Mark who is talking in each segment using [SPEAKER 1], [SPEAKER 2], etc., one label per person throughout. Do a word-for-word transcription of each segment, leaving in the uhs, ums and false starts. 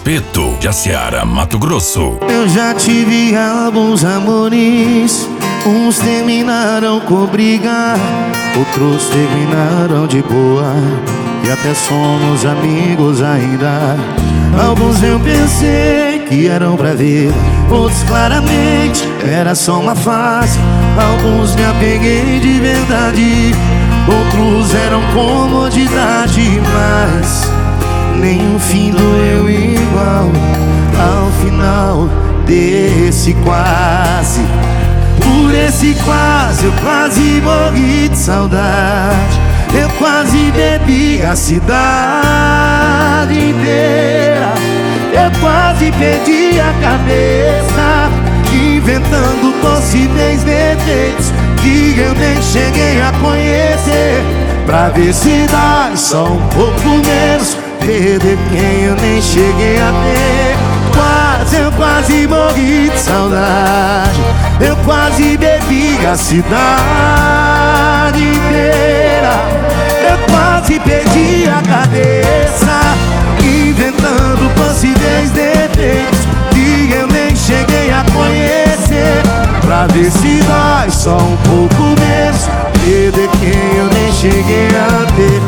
[SPEAKER 1] Espeto, Jaciara, Mato Grosso.
[SPEAKER 2] Eu já tive alguns amores, uns terminaram com briga, outros terminaram de boa, e até somos amigos ainda. Alguns eu pensei que eram pra ver, outros claramente era só uma fase. Alguns me apeguei de verdade, outros eram comodidade, mas nenhum fim doeu igual ao final desse quase. Por esse quase eu quase morri de saudade, eu quase bebi a cidade inteira, eu quase perdi a cabeça, inventando possíveis defeitos que eu nem cheguei a conhecer, pra ver se dá só um pouco menos, perder quem eu nem cheguei a ter. Quase, eu quase morri de saudade, eu quase bebi a cidade inteira, eu quase perdi a cabeça, inventando possíveis defeitos que eu nem cheguei a conhecer, pra ver se dói só um pouco menos, perder quem eu nem cheguei a ter.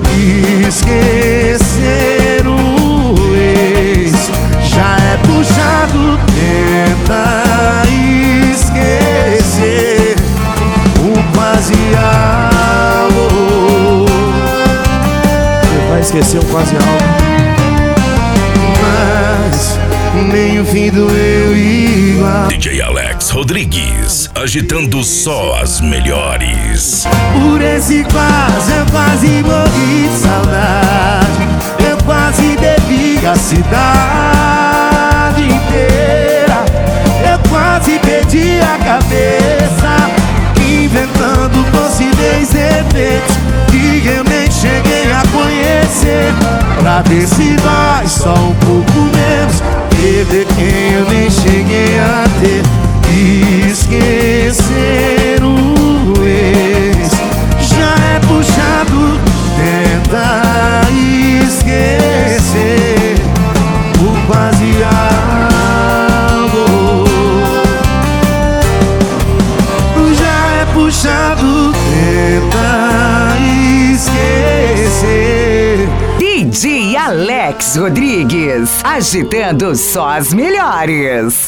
[SPEAKER 2] Esquecer o ex já é puxado, tenta esquecer o quase algo.
[SPEAKER 3] Você vai esquecer um quase algo,
[SPEAKER 2] Mas nem o fim doeu igual.
[SPEAKER 1] D J Alex Rodrigues, agitando só as melhores.
[SPEAKER 2] Por esse quase eu quase morri de saudade, eu quase bebi a cidade inteira, eu quase perdi a cabeça, inventando possíveis defeitos que eu nem cheguei a conhecer, pra ver se dói só um pouco menos, perder quem eu nem cheguei a ter. Esquecer o ex já é puxado, tenta esquecer o quase algo. Já é puxado, tenta esquecer.
[SPEAKER 4] D J Alex Rodrigues, agitando só as melhores.